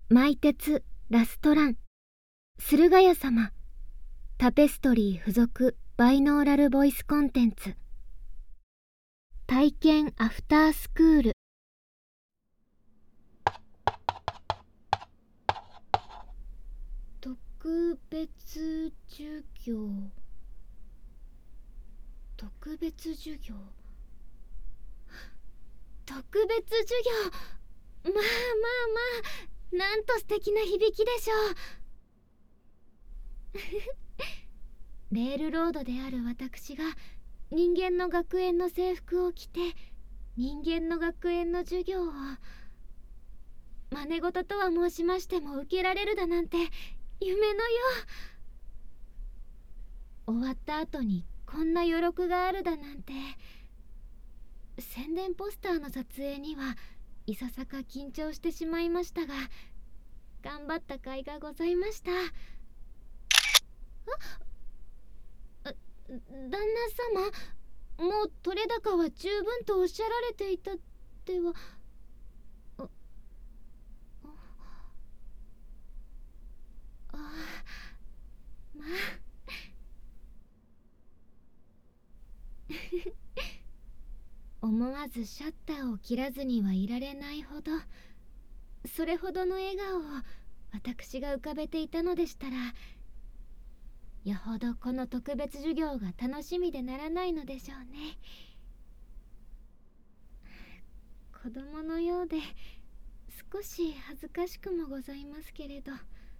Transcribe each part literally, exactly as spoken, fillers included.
マイテツラストラン、駿河屋様、タペストリー付属バイノーラルボイスコンテンツ、体験アフタースクール。特別授業、特別授業、特別授業。まあまあまあ、なんと素敵な響きでしょうレールロードである私が人間の学園の制服を着て人間の学園の授業を、真似事とは申しましても受けられるだなんて夢のよう。終わった後にこんな余力があるだなんて。宣伝ポスターの撮影にはいささか緊張してしまいましたが、頑張った甲斐がございました。あ、旦那様、もう取れ高は十分とおっしゃられていたでは。ああ、まあ思わずシャッターを切らずにはいられないほど、それほどの笑顔を私が浮かべていたのでしたら、よほどこの特別授業が楽しみでならないのでしょうね。子供のようで少し恥ずかしくもございますけれど。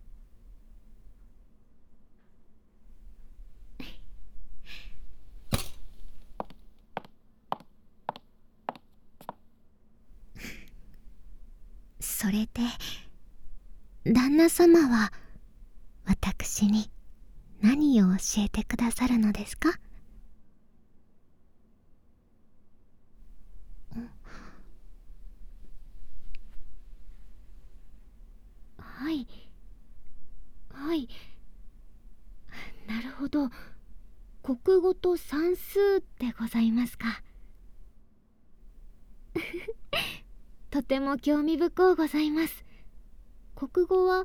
それで旦那様は私に何を教えてくださるのですか？はいはい、なるほど。国語と算数でございますか。とても興味深うございます。国語は、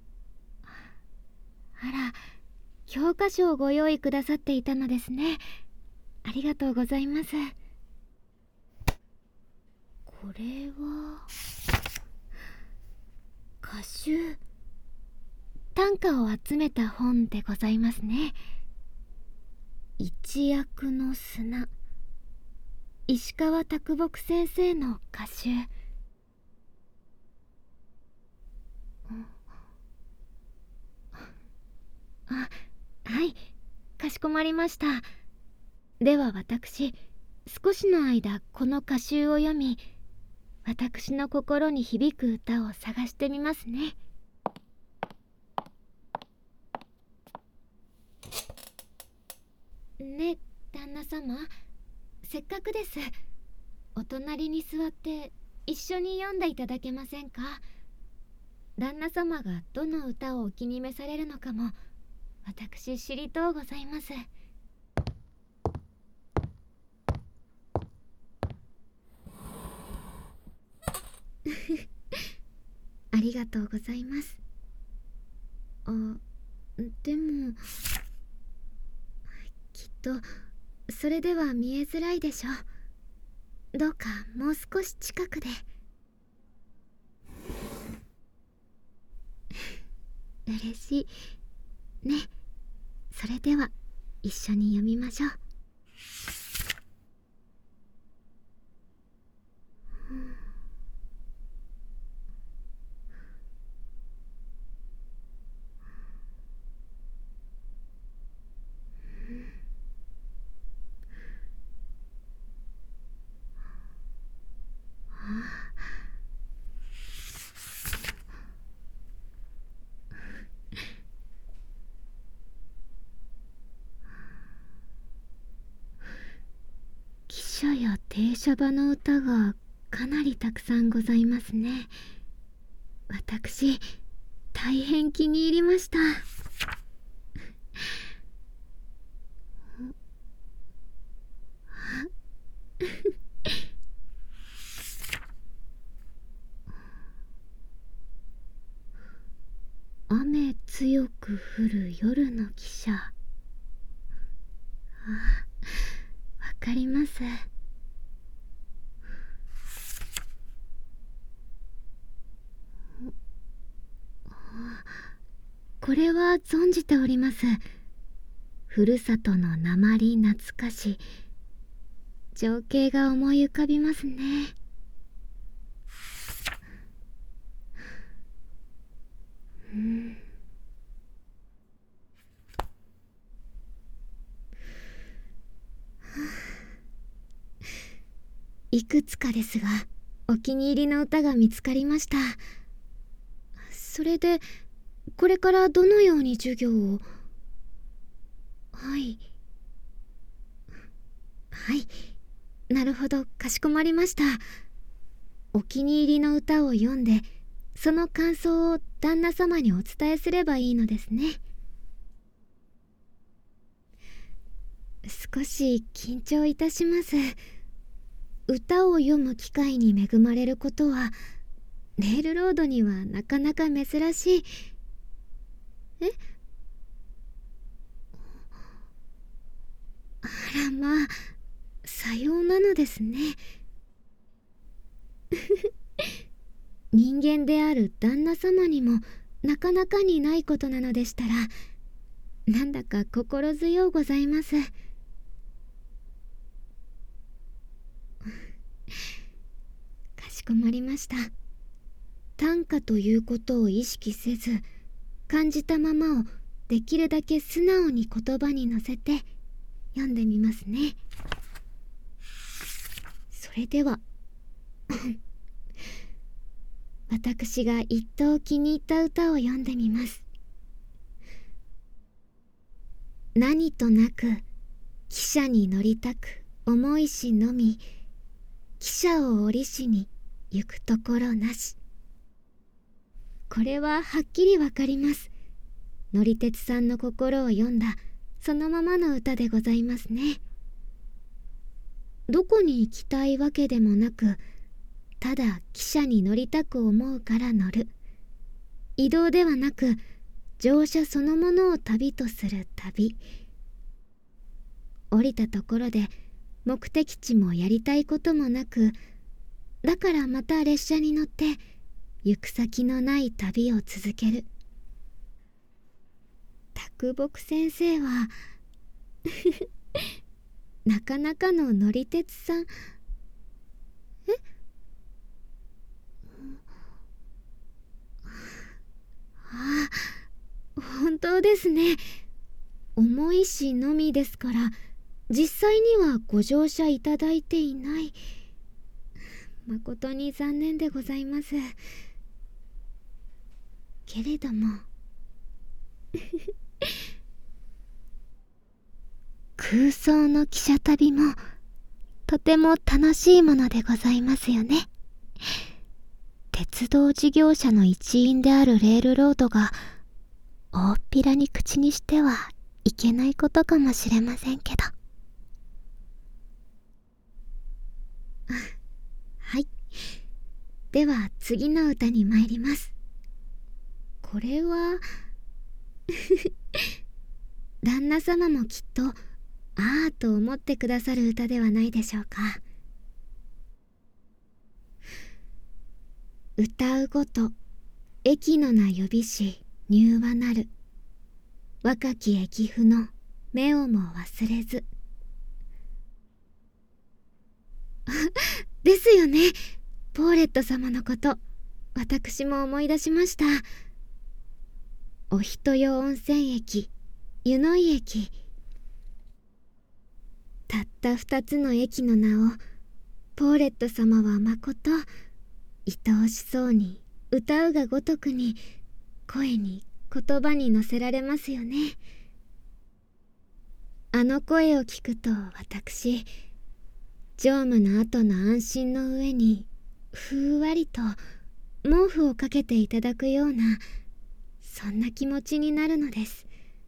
あら、教科書をご用意くださっていたのですね。ありがとうございます。これは歌集、短歌を集めた本でございますね。一躍の砂、石川啄木先生の歌集。あ、はい、かしこまりました。では私、少しの間この歌集を読み、私の心に響く歌を探してみますね。ね、旦那様、せっかくです。お隣に座って一緒に読んでいただけませんか？旦那様がどの歌をお気に召されるのかも私知りとうございます。ありがとうございます。あ、でもきっとそれでは見えづらいでしょう。どうかもう少し近くで。嬉しいね。それでは一緒に読みましょう。汽車や停車場の歌がかなりたくさんございますね。私、大変気に入りました。 雨強く降る夜の汽車。ああ、わかります。これは存じております。ふるさとの鉛懐かし情景が思い浮かびますね。うん、いくつかですがお気に入りの歌が見つかりました。それでこれからどのように授業を。はいはい、なるほど、かしこまりました。お気に入りの歌を読んでその感想を旦那様にお伝えすればいいのですね。少し緊張いたします。歌を読む機会に恵まれることはレールロードにはなかなか珍しい。え、あらまあ、さようなのですね。人間である旦那様にもなかなかにないことなのでしたら、なんだか心強うございます。かしこまりました。短歌ということを意識せず、感じたままをできるだけ素直に言葉に乗せて読んでみますね。それでは私が一等気に入った歌を読んでみます。何となく汽車に乗りたく思いしのみ、汽車を降りしに行くところなし。これははっきりわかります。乗り鉄さんの心を読んだそのままの歌でございますね。どこに行きたいわけでもなく、ただ汽車に乗りたく思うから乗る。移動ではなく乗車そのものを旅とする旅。降りたところで目的地もやりたいこともなく、だからまた列車に乗って行く先のない旅を続ける。啄木先生はなかなかの乗り鉄さん。えああ、本当ですね。重いしのみですから実際にはご乗車いただいていない。誠に残念でございます。けれども空想の汽車旅もとても楽しいものでございますよね。鉄道事業者の一員であるレールロードが大っぴらに口にしてはいけないことかもしれませんけど。はい、では次の歌に参ります。これは旦那様もきっとああと思ってくださる歌ではないでしょうか。歌うごと駅の名呼びし柔和なる、若き駅夫の目をも忘れず。ですよね。ポーレット様のこと私も思い出しました。お人よ温泉駅、湯の井駅、たった二つの駅の名をポーレット様はまこと愛おしそうに歌うがごとくに声に言葉に乗せられますよね。あの声を聞くと私、乗務の後の安心の上にふんわりと毛布をかけていただくような、そんな気持ちになるのです。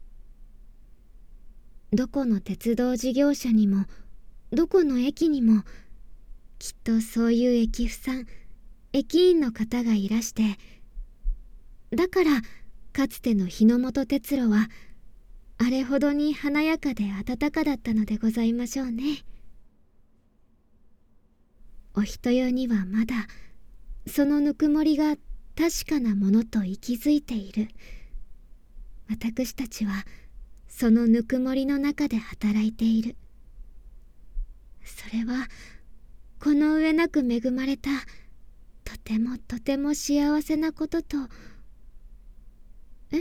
どこの鉄道事業者にもどこの駅にもきっとそういう駅夫さん、駅員の方がいらして、だからかつての日の本鉄路はあれほどに華やかで温かだったのでございましょうね。お人よにはまだそのぬくもりが確かなものと息づいている。私たちはそのぬくもりの中で働いている。それはこの上なく恵まれたとてもとても幸せなことと。え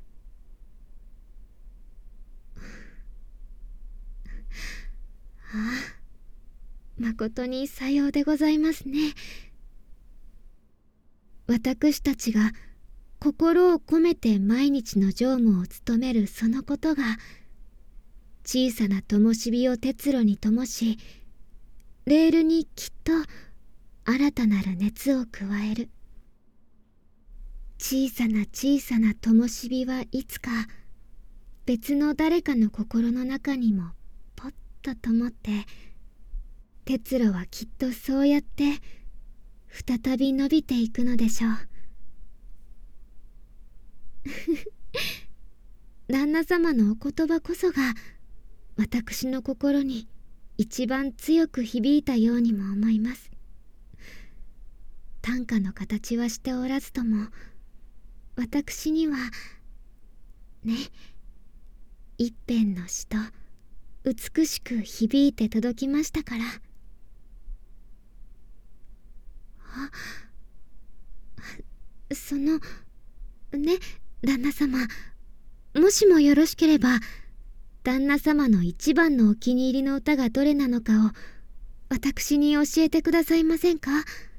ああ、まことにさようでございますね。私たちが心を込めて毎日の乗務を務めるそのことが、小さな灯火を鉄路に灯し、レールにきっと新たなる熱を加える。小さな小さな灯火はいつか別の誰かの心の中にもポッと灯って、鉄路はきっとそうやって再び伸びていくのでしょう。旦那様のお言葉こそが私の心に一番強く響いたようにも思います。短歌の形はしておらずとも、私にはね、一編の詩と美しく響いて届きましたから。あ、そのね、旦那様、もしもよろしければ旦那様の一番のお気に入りの歌がどれなのかを私に教えてくださいませんか？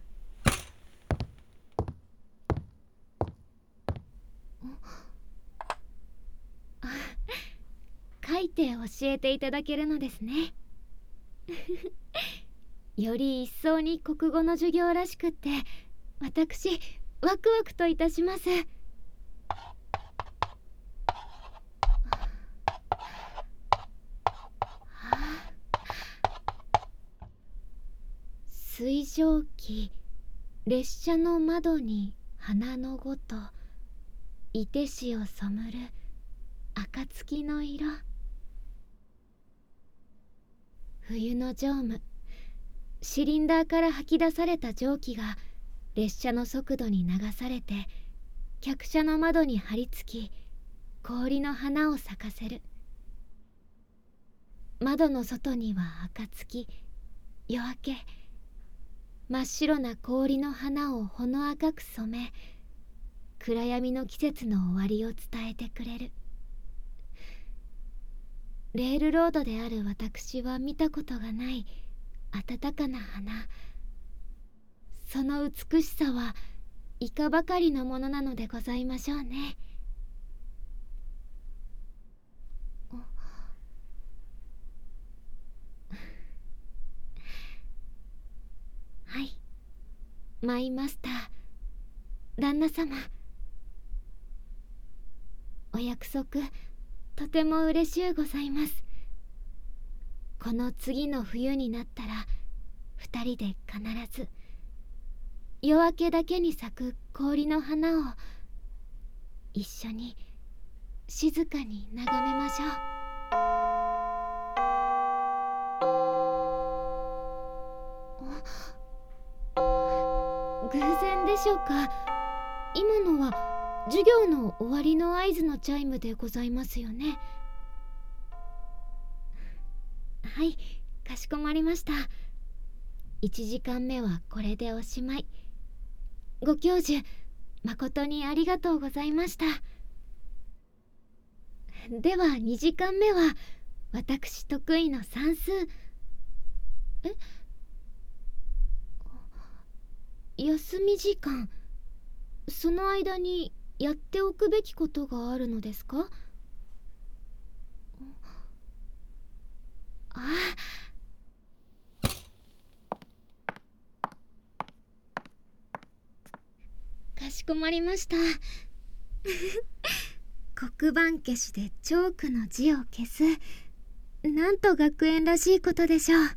書いて教えていただけるのですね。より一層に国語の授業らしくって私ワクワクといたします。水蒸気、列車の窓に花のごと、いてしを染むる暁の色。冬の乗務、シリンダーから吐き出された蒸気が列車の速度に流されて客車の窓に張り付き、氷の花を咲かせる。窓の外には暁、夜明け、真っ白な氷の花をほの赤く染め、暗闇の季節の終わりを伝えてくれる。レールロードである私は見たことがない暖かな花。その美しさはいかばかりのものなのでございましょうね。はい、マイマスター、旦那様、お約束とても嬉しゅうございます。この次の冬になったら二人で必ず夜明けだけに咲く氷の花を一緒に静かに眺めましょう。偶然でしょうか。今のは授業の終わりの合図のチャイムでございますよね。はい、かしこまりました。いちじかんめはこれでおしまい。ご教授、誠にありがとうございました。ではにじかんめは私得意の算数。え？休み時間、その間にやっておくべきことがあるのですか？ああ、かしこまりました。黒板消しでチョークの字を消す。なんと学園らしいことでしょう。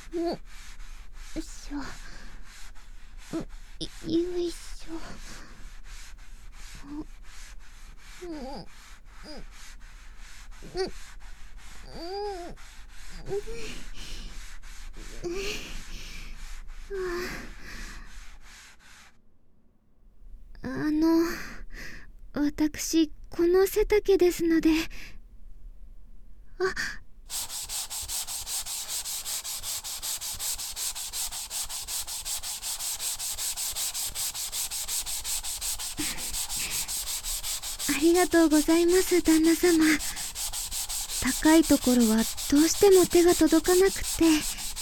よいしょ。よいしょ。うんうんうんうん。あの、私この背丈ですので。あ、ありがとうございます、旦那様。高いところはどうしても手が届かなくて。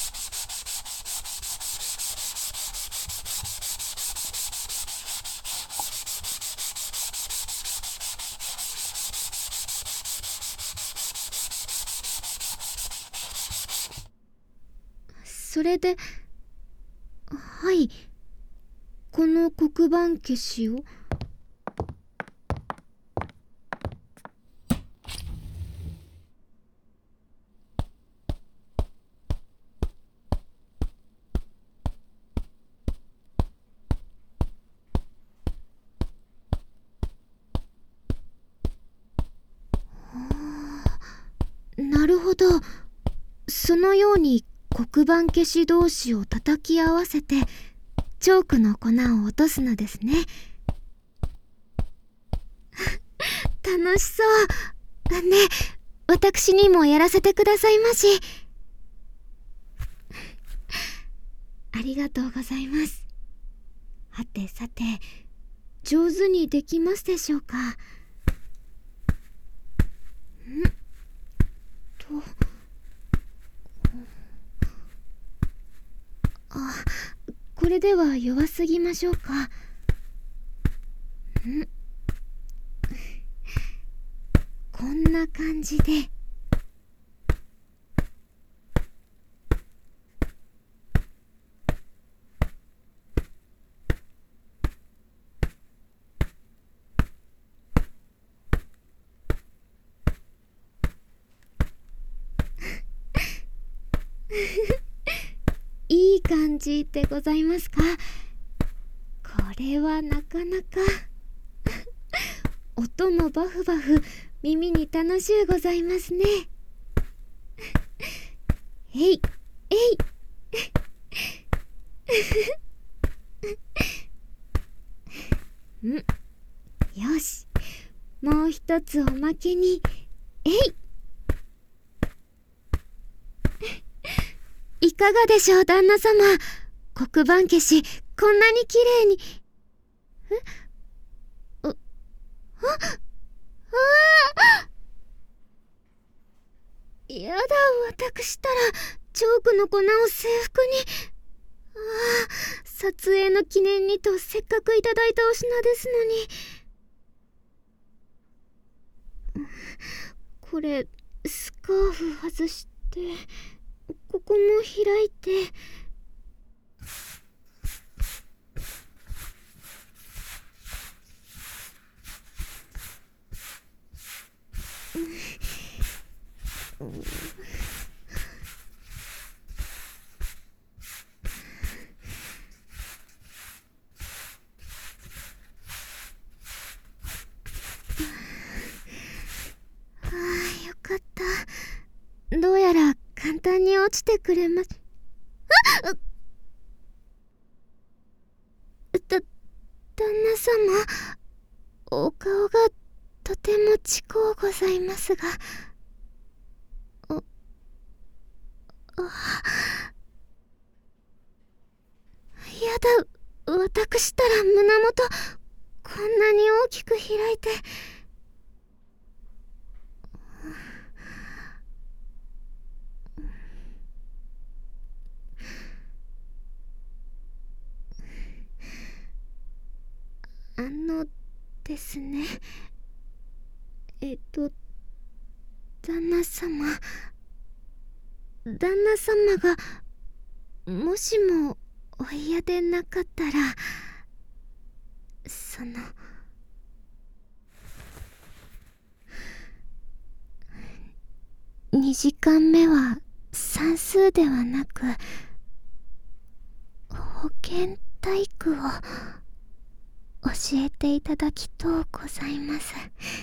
それで、はい、この黒板消しを。なるほど。そのように黒板消し同士を叩き合わせてチョークの粉を落とすのですね。楽しそう。ね、私にもやらせてくださいまし。ありがとうございます。はてさて、上手にできますでしょうか。んと、あ、これでは弱すぎましょうか。んこんな感じで。いい感じでございますか。これはなかなか音もバフバフ耳に楽しゅうございますね。えいえいん、よし、もう一つおまけに。えいいかがでしょう、旦那様。黒板消しこんなに綺麗に。えあ、ああー、やだ、私ったらチョークの粉を制服に。ああ、撮影の記念にとせっかくいただいたお品ですのに。これスカーフ外して、ここも開いて。うんうん、ああ、よかった。どうやら簡単に落ちてくれます。あっ、だ、旦那様、お顔がとてもちこうございますが。あ、あ、やだ、私ったら胸元こんなに大きく開いて。あのですね、えっと旦那様旦那様がもしもお嫌でなかったら、そのにじかんめは算数ではなく保健体育を教えていただきとうございます。